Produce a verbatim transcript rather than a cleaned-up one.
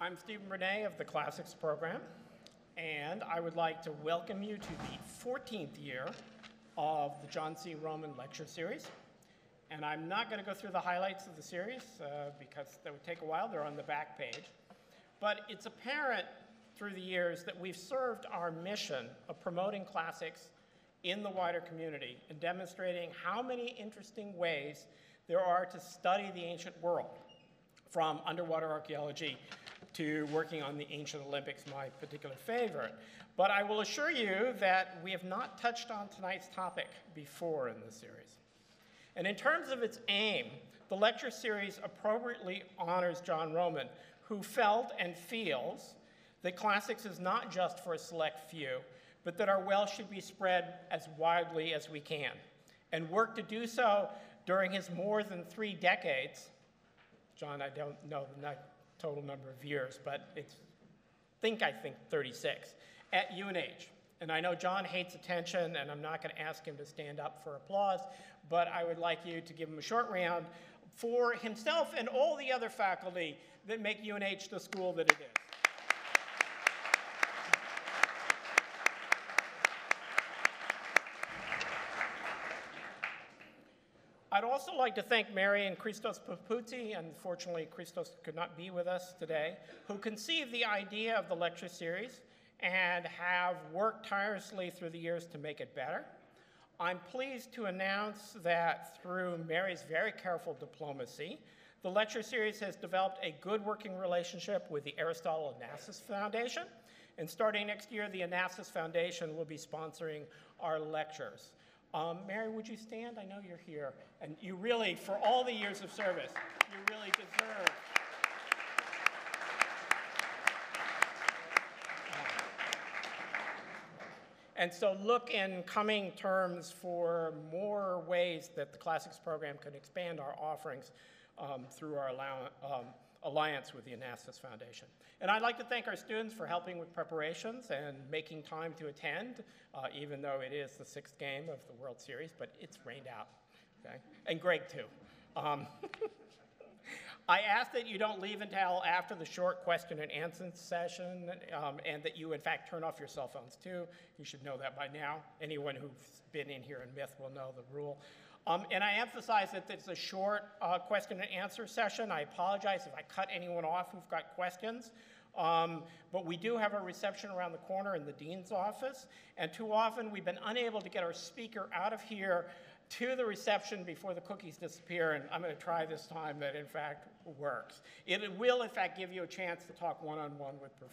I'm Stephen Bernay of the Classics program, and I would like to welcome you to the fourteenth year of the John C. Roman Lecture Series. And I'm not going to go through the highlights of the series uh, because that would take a while. They're on the back page. But it's apparent through the years that we've served our mission of promoting classics in the wider community and demonstrating how many interesting ways there are to study the ancient world, from underwater archaeology to working on the ancient Olympics, my particular favorite. But I will assure you that we have not touched on tonight's topic before in this series. And in terms of its aim, the lecture series appropriately honors John Roman, who felt and feels that classics is not just for a select few, but that our wealth should be spread as widely as we can, and worked to do so during his more than three decades. John, I don't know the total number of years, but it's, think I think thirty-six, at U N H. And I know John hates attention, and I'm not going to ask him to stand up for applause, but I would like you to give him a short round for himself and all the other faculty that make U N H the school that it is. I'd also like to thank Mary and Christos Papouti, unfortunately Christos could not be with us today, who conceived the idea of the lecture series and have worked tirelessly through the years to make it better. I'm pleased to announce that through Mary's very careful diplomacy, the lecture series has developed a good working relationship with the Aristotle Onassis Foundation, and starting next year, the Onassis Foundation will be sponsoring our lectures. Um, Mary, would you stand? I know you're here. And you really, for all the years of service, you really deserve. And so look in coming terms for more ways that the Classics program can expand our offerings um, through our um, alliance with the Onassis Foundation. And I'd like to thank our students for helping with preparations and making time to attend, uh, even though it is the sixth game of the World Series, but it's rained out, okay? And Greg, too. Um, I ask that you don't leave until after the short question and answer session, um, and that you, in fact, turn off your cell phones, too. You should know that by now. Anyone who's been in here in Myth will know the rule. Um, and I emphasize that it's a short uh, question and answer session. I apologize if I cut anyone off who've got questions. Um, but we do have a reception around the corner in the dean's office. And too often we've been unable to get our speaker out of here to the reception before the cookies disappear. And I'm going to try this time that, in fact, works. It will, in fact, give you a chance to talk one-on-one with professors.